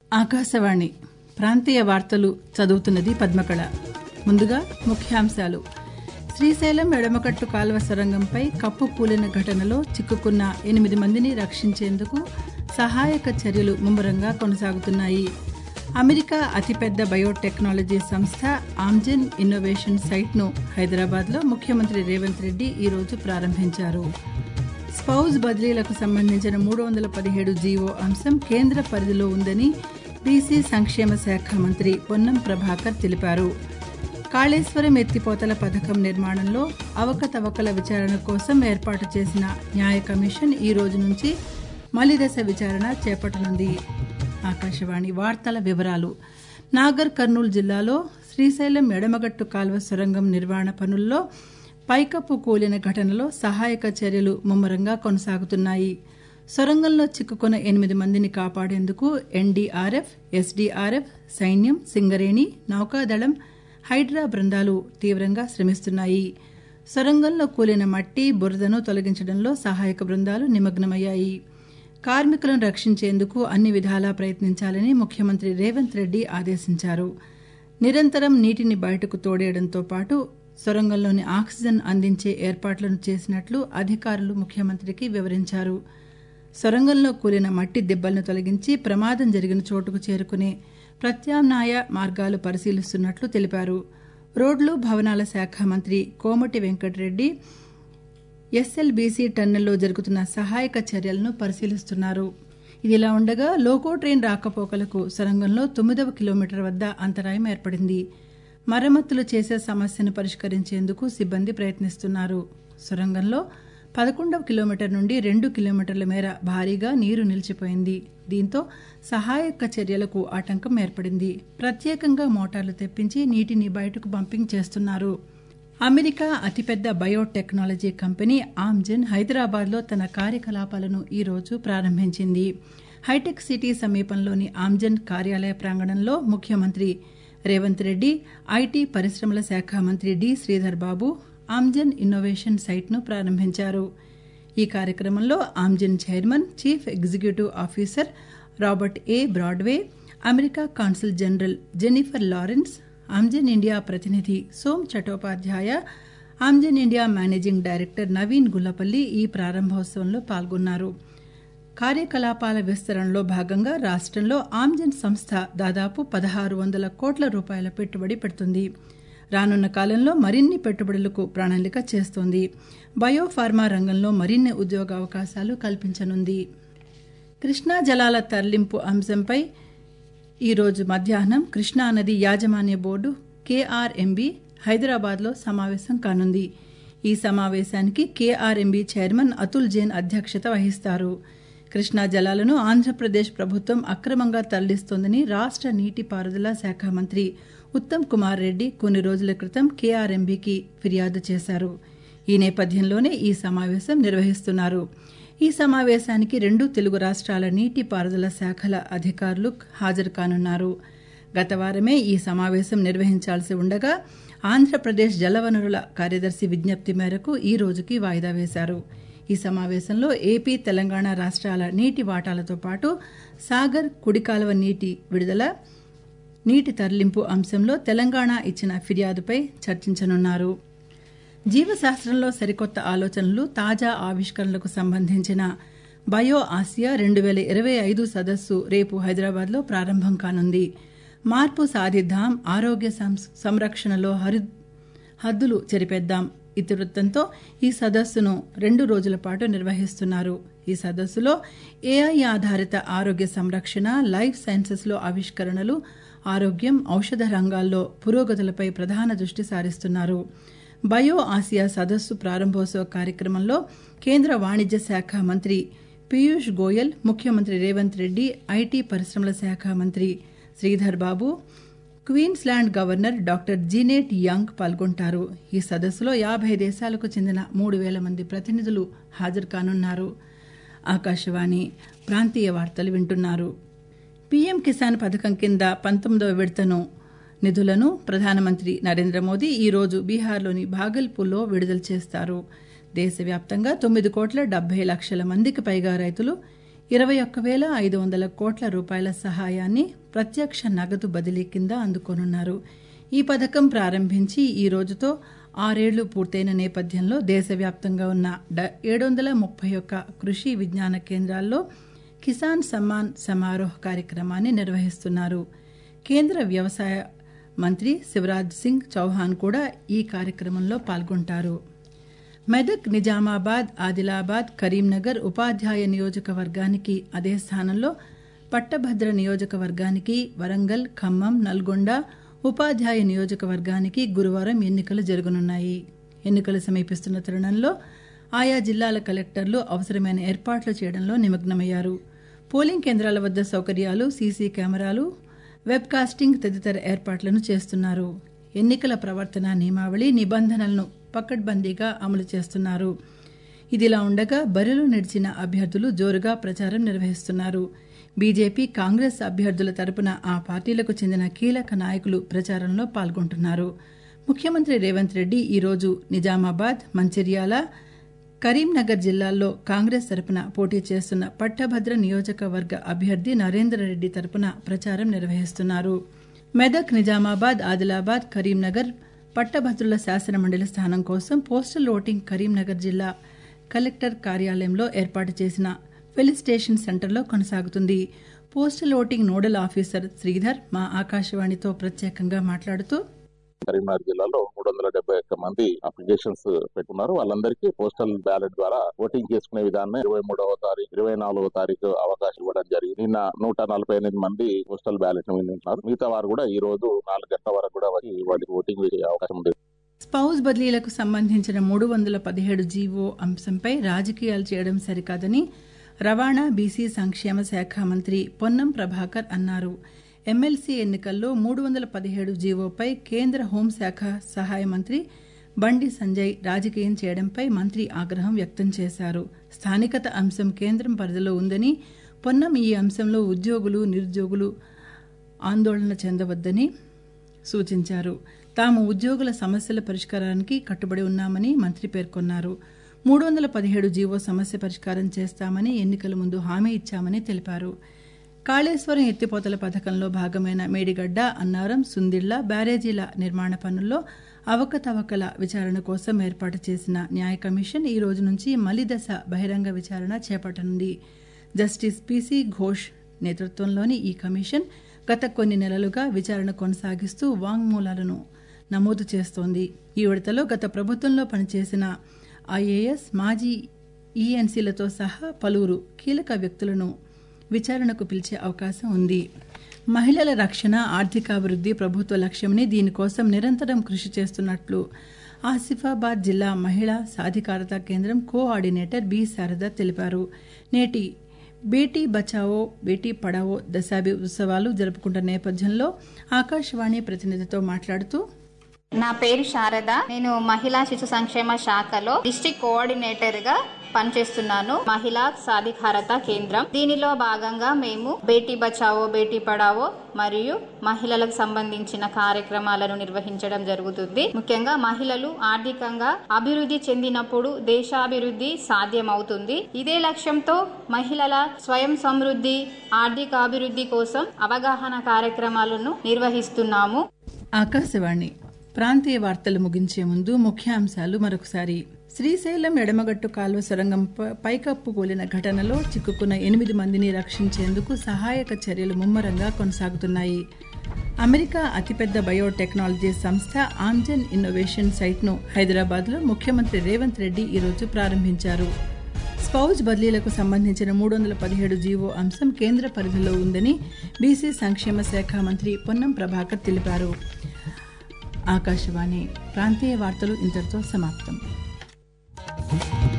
ఆకాశవాణి ప్రాంతీయ వార్తలు చదువుతున్నది పద్మకళ. ముందుగా ముఖ్యాంశాలు. శ్రీశైలం ఎడమకట్టు కాల్వ సొరంగంపై కప్పు కూలిన ఘటనలో చిక్కుకున్న 8 మందిని రక్షించేందుకు సహాయక చర్యలు ముమ్మరంగా కొనసాగుతున్నాయి. అమెరికా అతిపెద్ద బయోటెక్నాలజీ సంస్థ ఆమ్జెన్ ఇన్నోవేషన్ సైట్ను హైదరాబాద్లో ముఖ్యమంత్రి రేవంత్ రెడ్డి ఈరోజు ప్రారంభించారు. స్పౌజ్ బదిలీలకు సంబంధించిన 317 జీవో అంశం కేంద్ర పరిధిలో ఉందని బీసీ సంక్షేమ శాఖ మంత్రి పొన్నం ప్రభాకర్ తెలిపారు. కాళేశ్వరం ఎత్తిపోతల పథకం నిర్మాణంలో అవకతవకల విచారణ కోసం ఏర్పాటు చేసిన న్యాయ కమిషన్ ఈ రోజు నుంచి మలిదశ విచారణ చేపట్టనుంది. ఆకాశవాణి వార్తల వివరాలు. నాగర్ కర్నూలు జిల్లాలో శ్రీశైలం ఎడమగట్టు కాల్వ సొరంగం నిర్మాణ పనుల్లో పైకప్పు కూలిన ఘటనలో సహాయక చర్యలు ముమ్మరంగా కొనసాగుతున్నాయి. సొరంగంలో చిక్కుకున్న 8 మందిని కాపాడేందుకు ఎన్డీఆర్ఎఫ్, ఎస్డీఆర్ఎఫ్, సైన్యం, సింగరేణి, నౌకాదళం, హైడ్రా బృందాలు తీవ్రంగా శ్రమిస్తున్నాయి. సొరంగంలో కూలిన మట్టి, బురదను తొలగించడంలో సహాయక బృందాలు నిమగ్నమయ్యాయి. కార్మికులను రక్షించేందుకు అన్ని విధాలా ప్రయత్నించాలని ముఖ్యమంత్రి రేవంత్ రెడ్డి ఆదేశించారు. నిరంతరం నీటిని బయటకు తోడేయడంతో పాటు సొరంగంలోని ఆక్సిజన్ అందించే ఏర్పాట్లను చేసినట్లు అధికారులు ముఖ్యమంత్రికి వివరించారు. సొరంగంలో కూలిన మట్టి దిబ్బలను తొలగించి ప్రమాదం జరిగిన చోటుకు చేరుకునే ప్రత్యామ్నాయ మార్గాలు పరిశీలిస్తున్నట్లు తెలిపారు. రోడ్లు, భవనాల శాఖ మంత్రి కోమటి వెంకటరెడ్డి ఎస్ఎల్బీసీ టన్నెల్లో జరుగుతున్న సహాయక చర్యలను పరిశీలిస్తున్నారు. ఇదిలా ఉండగా లోకో ట్రైన్ రాకపోకలకు సొరంగంలో 9వ కిలోమీటర్ వద్ద అంతరాయం ఏర్పడింది. మరమ్మతులు చేసే సమస్యను పరిష్కరించేందుకు సిబ్బంది ప్రయత్నిస్తున్నారు. సొరంగంలో 11వ కిలోమీటర్ నుండి 2 కిలోమీటర్ల మేర భారీగా నీరు నిలిచిపోయింది. దీంతో సహాయక చర్యలకు ఆటంకం ఏర్పడింది. ప్రత్యేకంగా మోటార్లు తెప్పించి నీటిని బయటకు పంపింగ్ చేస్తున్నారు. అమెరికా అతిపెద్ద బయోటెక్నాలజీ కంపెనీ ఆమ్జెన్ హైదరాబాద్లో తన కార్యకలాపాలను ఈరోజు ప్రారంభించింది. హైటెక్ సిటీ సమీపంలోని ఆమ్జెన్ కార్యాలయ ప్రాంగణంలో ముఖ్యమంత్రి రేవంత్ రెడ్డి, ఐటీ పరిశ్రమల శాఖ మంత్రి D. Sridhar Babu Amgen innovation సైట్ను ప్రారంభించారు. ఈ కార్యక్రమంలో Amgen chairman, chief executive officer Robert A. Bradway, America consul general Jennifer Lawrence, Amgen India ప్రతినిధి Som Chattopadhyay, Amgen India managing director Naveen Gullapalli ఈ ప్రారంభోత్సవంలో పాల్గొన్నారు. కార్యకలాపాల విస్తరణలో భాగంగా రాష్ట్రంలో ఆమ్జెన్ సంస్థ దాదాపు 1600 కోట్ల రూపాయల పెట్టుబడి పెడుతుంది. రానున్న కాలంలో మరిన్ని పెట్టుబడులకు ప్రణాళిక చేస్తోంది. బయోఫార్మా రంగంలో మరిన్ని ఉద్యోగావకాశాలు కల్పించనుంది. కృష్ణా జలాల తరలింపు అంశంపై ఈరోజు మధ్యాహ్నం కృష్ణానది యాజమాన్య బోర్డు కేఆర్ఎంబీ హైదరాబాద్లో సమావేశం కానుంది. ఈ సమావేశానికి కేఆర్ఎంబీ చైర్మన్ అతుల్ జైన్ అధ్యక్షత వహిస్తారు. కృష్ణా జలాలను ఆంధ్రప్రదేశ్ ప్రభుత్వం అక్రమంగా తరలిస్తోందని రాష్ట్ర నీటిపారుదల శాఖ మంత్రి ఉత్తమ్ కుమార్ రెడ్డి కొన్ని రోజుల క్రితం కేఆర్ఎంబీకి ఫిర్యాదు చేశారు. ఈ నేపథ్యంలోనే ఈ సమావేశం నిర్వహిస్తున్నారు. ఈ సమావేశానికి 2 తెలుగు రాష్ట్రాల నీటిపారుదల శాఖల అధికారులు హాజరు కానున్నారు. గత వారమే ఈ సమావేశం నిర్వహించాల్సి ఉండగా ఆంధ్రప్రదేశ్ జలవనరుల కార్యదర్శి విజ్ఞప్తి మేరకు ఈ రోజుకి వాయిదా వేశారు. ఈ సమావేశంలో ఏపీ, తెలంగాణ రాష్ట్రాల నీటి వాటాలతో పాటు సాగర్ కుడికాలువ నీటి విడుదల, నీటి తరలింపు అంశంలో తెలంగాణ ఇచ్చిన ఫిర్యాదుపై చర్చించనున్నారు. జీవశాస్త్రంలో సరికొత్త ఆలోచనలు, తాజా ఆవిష్కరణలకు సంబంధించిన బయో ఆసియా 2025 సదస్సు రేపు హైదరాబాద్లో ప్రారంభం కానుంది. మార్పు సాధిద్దాం, ఆరోగ్య సంరక్షణలో హద్దులు చెరిపేద్దాం ఇతివృత్తంతో ఈ సదస్సును 2 రోజుల పాటు నిర్వహిస్తున్నారు. ఈ సదస్సులో ఏఐ ఆధారిత ఆరోగ్య సంరక్షణ, లైఫ్ సైన్సెస్లో ఆవిష్కరణలు, ఆరోగ్యం, ఔషధ రంగాల్లో పురోగతులపై ప్రధాన దృష్టి సారిస్తున్నారు. బయో ఆసియా సదస్సు ప్రారంభోత్సవ కార్యక్రమంలో కేంద్ర వాణిజ్య శాఖ మంత్రి పీయూష్ గోయల్, ముఖ్యమంత్రి రేవంత్ రెడ్డి, ఐటీ పరిశ్రమల శాఖ మంత్రి Sridhar Babu, Queensland governor doctor Jeannette Young పాల్గొంటారు. ఈ సదస్సులో 50 దేశాలకు చెందిన 3000 మంది ప్రతినిధులు హాజరు కానున్నారు. ఆకాశవాణి ప్రాంతీయ వార్తలు వింటున్నారు. పీఎం కిసాన్ పథకం కింద 19వ విడతను నిధులను ప్రధానమంత్రి నరేంద్ర మోదీ ఈరోజు బీహార్లోని భాగల్పూర్లో విడుదల చేస్తారు. దేశవ్యాప్తంగా 9,70,00,000 మందికి పైగా రైతులు 21,500 కోట్ల రూపాయల సహాయాన్ని ప్రత్యక్ష నగదు బదిలీ కింద అందుకోనున్నారు. ఈ పథకం ప్రారంభించి ఈ రోజుతో 6 ఏళ్లు పూర్తయిన నేపథ్యంలో దేశవ్యాప్తంగా ఉన్న 731 కృషి విజ్ఞాన కేంద్రాల్లో కిసాన్ సమ్మాన్ సమారోహ్ కార్యక్రమాన్ని నిర్వహిస్తున్నారు. కేంద్ర వ్యవసాయ మంత్రి శివరాజ్ సింగ్ చౌహాన్ కూడా ఈ కార్యక్రమంలో పాల్గొంటారు. మెదక్, నిజామాబాద్, ఆదిలాబాద్, కరీంనగర్ ఉపాధ్యాయ నియోజకవర్గానికి అదే స్థానంలో పట్టభద్ర నియోజకవర్గానికి, వరంగల్, ఖమ్మం, నల్గొండ ఉపాధ్యాయ నియోజకవర్గానికి గురువారం ఎన్నికలు జరగనున్నాయి. ఎన్నికలు సమీపిస్తున్న తరుణంలో ఆయా జిల్లాల కలెక్టర్లు అవసరమైన ఏర్పాట్లు చేయడంలో నిమగ్నమయ్యారు. పోలింగ్ కేంద్రాల వద్ద సౌకర్యాలు, సీసీ కెమెరాలు, వెబ్కాస్టింగ్ తదితర ఏర్పాట్లను చేస్తున్నారు. ఎన్నికల ప్రవర్తన నియమావళి నిబంధనలను పకడ్బందీగా అమలు చేస్తున్నారు. ఇదిలా ఉండగా బరిలో నిలిచిన అభ్యర్థులు జోరుగా ప్రచారం నిర్వహిస్తున్నారు. బీజేపీ, కాంగ్రెస్ అభ్యర్థుల తరపున ఆ పార్టీలకు చెందిన కీలక నాయకులు ప్రచారంలో పాల్గొంటున్నారు. ముఖ్యమంత్రి రేవంత్ రెడ్డి ఈరోజు నిజామాబాద్, మంచిర్యాల, కరీంనగర్ జిల్లాల్లో కాంగ్రెస్ తరపున పోటీ చేస్తున్న పట్టభద్ర నియోజకవర్గ అభ్యర్థి నరేందర్ రెడ్డి తరపున ప్రచారం నిర్వహిస్తున్నారు. మెదక్, నిజామాబాద్, ఆదిలాబాద్, కరీంనగర్ పట్టభద్రుల శాసనమండలి స్థానం కోసం పోస్టల్ ఓటింగ్ కరీంనగర్ జిల్లా కలెక్టర్ కార్యాలయంలో ఏర్పాటు చేసిన ఫెలిస్టేషన్ సెంటర్లో కొనసాగుతుంది. Postal voting nodal officer Sridhar మా ఆకాశవాణితో ప్రత్యేకంగా మాట్లాడుతూ, కరీంనగర్ జిల్లాలో 371 మంది అప్లికేషన్స్ పెట్టుకున్నారు. వాళ్ళందరికీ పోస్టల్ బ్యాలెట్ ద్వారా ఓటింగ్ చేసుకునే విధానం 23వ తారీఖు, 24వ తారీఖు అవకాశం ఇవ్వడం జరిగింది. నిన్న 148 మంది పోస్టల్ బ్యాలెట్ వినియోగించారు. మిగతా వారు కూడా ఈ రోజు 4 గంటల వరకు కూడా వచ్చి వాళ్ళకి ఓటింగ్ వేసే అవకాశం ఉంది. స్పౌస్ బదిలీలకు సంబంధించిన 317 జీవో అంశంపై రాజకీయాలు చేయడం సరికాదని రవాణా, బీసీ సంక్షేమ శాఖ మంత్రి పొన్నం ప్రభాకర్ అన్నారు. ఎమ్మెల్సీ ఎన్నికల్లో 317 జీవోపై కేంద్ర హోంశాఖ సహాయ మంత్రి బండి సంజయ్ రాజకీయం చేయడంపై మంత్రి ఆగ్రహం వ్యక్తం చేశారు. స్థానికత అంశం కేంద్రం పరిధిలో ఉందని, పొన్నం ఈ అంశంలో ఉద్యోగులు, నిరుద్యోగులు ఆందోళన చెందవద్దని సూచించారు. తాము ఉద్యోగుల సమస్యల పరిష్కారానికి కట్టుబడి ఉన్నామని మంత్రి పేర్కొన్నారు. 317 జీవో సమస్య పరిష్కారం చేస్తామని ఎన్నికల ముందు హామీ ఇచ్చామని తెలిపారు. కాళేశ్వరం ఎత్తిపోతల పథకంలో భాగమైన మేడిగడ్డ, అన్నారం, సుందిళ్ల బ్యారేజీల నిర్మాణ పనుల్లో అవకతవకల విచారణ కోసం ఏర్పాటు చేసిన న్యాయ కమిషన్ ఈ రోజు నుంచి మలిదశ బహిరంగ విచారణ చేపట్టనుంది. జస్టిస్ పీసీ ఘోష్ నేతృత్వంలోని ఈ కమిషన్ గత కొన్ని నెలలుగా విచారణ కొనసాగిస్తూ వాంగ్మూలాలను నమోదు చేస్తోంది. ఈ విడతలో గత ప్రభుత్వంలో పనిచేసిన ఐఏఎస్, మాజీ ఈఎన్సీలతో సహా పలువురు కీలక వ్యక్తులను విచారణకు పిలిచే అవకాశం ఉంది. మహిళల రక్షణ, ఆర్థికాభివృద్ధి ప్రభుత్వ లక్ష్యమని దీనికోసం నిరంతరం కృషి చేస్తున్నట్లు ఆసిఫాబాద్ జిల్లా మహిళా సాధికారత కేంద్రం కోఆర్డినేటర్ బి శారద తెలిపారు. నేటి బేటీ బచావో బేటీ పడావో దశాబ్ది ఉత్సవాలు జరుపుకుంటున్న నేపథ్యంలో ఆకాశవాణి ప్రతినిధితో మాట్లాడుతూ, నా పేరు శారద. నేను మహిళా శిశు సంక్షేమ శాఖలో డిస్ట్రిక్ట్ కోఆర్డినేటర్ గా పనిచేస్తున్నాను. మహిళా సాధికారత కేంద్రం. దీనిలో భాగంగా మేము బేటీ బచావో బేటీ పడావో మరియు మహిళలకు సంబంధించిన కార్యక్రమాలను నిర్వహించడం జరుగుతుంది. ముఖ్యంగా మహిళలు ఆర్థికంగా అభివృద్ధి చెందినప్పుడు దేశాభివృద్ధి సాధ్యమవుతుంది. ఇదే లక్ష్యంతో మహిళల స్వయం సమృద్ధి, ఆర్థిక అభివృద్ధి కోసం అవగాహన కార్యక్రమాలను నిర్వహిస్తున్నాము. ఆకాశవాణి ప్రాంతీయ వార్తలు ముగించే ముందు ముఖ్యాంశాలు మరొకసారి. శ్రీశైలం ఎడమగట్టు కాల్వ సొరంగం పైకప్పు కూలిన ఘటనలో చిక్కుకున్న 8 మందిని రక్షించేందుకు సహాయక చర్యలు ముమ్మరంగా కొనసాగుతున్నాయి. అమెరికా అతిపెద్ద బయోటెక్నాలజీ సంస్థ ఆమ్జెన్ ఇన్నోవేషన్ సైట్ను హైదరాబాద్లో ముఖ్యమంత్రి రేవంత్ రెడ్డి ఈరోజు ప్రారంభించారు. స్పౌజ్ బదిలీలకు సంబంధించిన 317 జీవో అంశం కేంద్ర పరిధిలో ఉందని బీసీ సంక్షేమ శాఖ మంత్రి పొన్నం ప్రభాకర్ తెలిపారు. ఆకాశవాణి ప్రాంతీయ వార్తలు ఇంతటితో సమాప్తం.